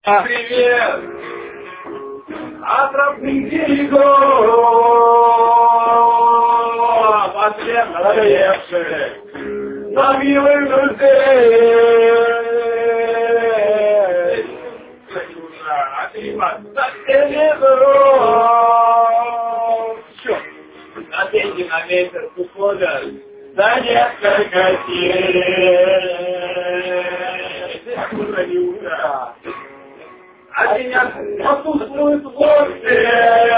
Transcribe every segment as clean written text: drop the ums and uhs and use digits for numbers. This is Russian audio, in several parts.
Привет! Островных берегов, отряд надоевших, на милых друзей. За телевизором. Все. На деньги на месяц уходят за несколько дней. А меня отсутствует гости.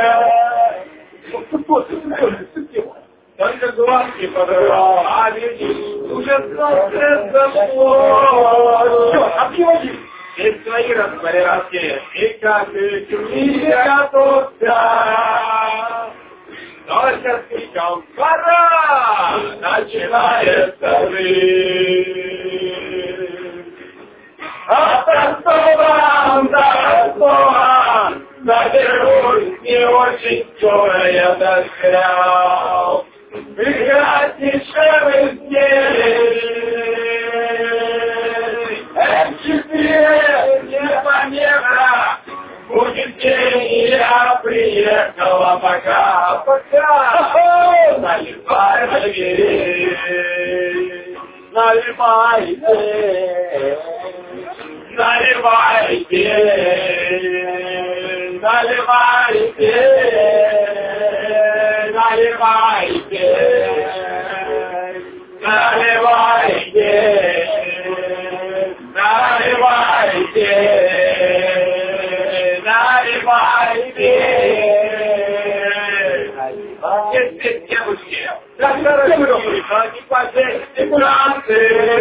Только глазки подрывал, а видишь, уже солнце зашло. Все, отъеди. И свои распорядки, и как и готовься. Только с криком «Пора!» начинается жизнь. Автостопом до Ростова доберусь, не очень скоро я застрял. Играть дешевых дней. F4 не помеха, будет день, и я приехала пока. Наливай, наливайте. Наливайте, наливайте, наливайте, наливайте, наливайте, наливайте. Теперь девушки, как хорошо, не позерьте францы.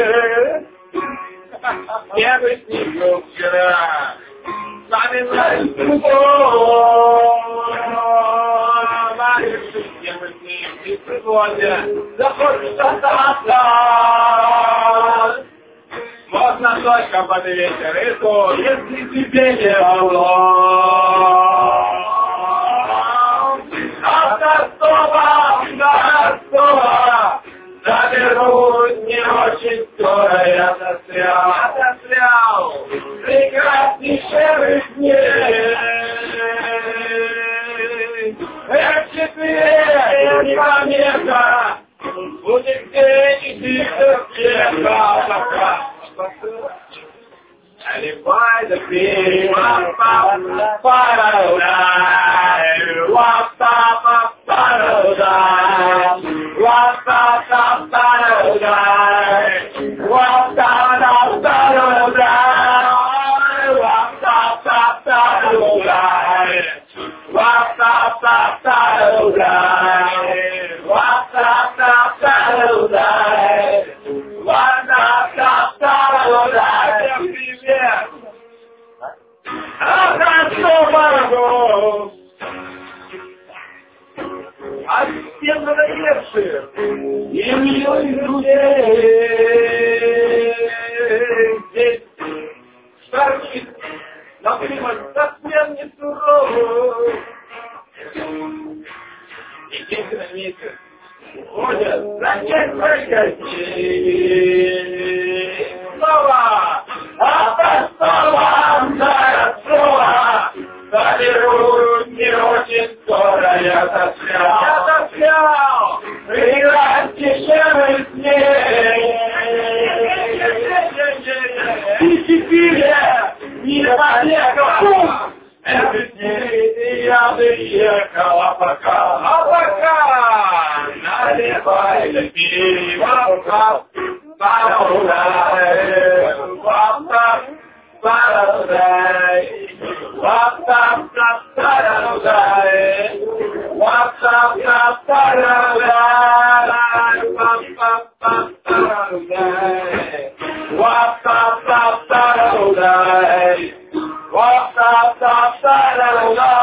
Я бы с ним был вчера, с вами мы с ним и сегодня захочешь остаться. Можно только под вечер и то, если тебе не Allah. Автостопом до Ростова заберусь, не очень скоро я застрял. Прекраснейших дней. F4 не помеха, будет день и тихо пока. Наливай да пей, а всем надоевших и милых друзей. Здесь шарнит, например, совсем не суровый. И дети на месяц уходят за несколько дней. Снова автостопом до Ростова заберусь, не очень скоро я застрял. Играть дешевых дней. И теперь не помеха. Это дней я приехала пока. А пока наливай да пей, What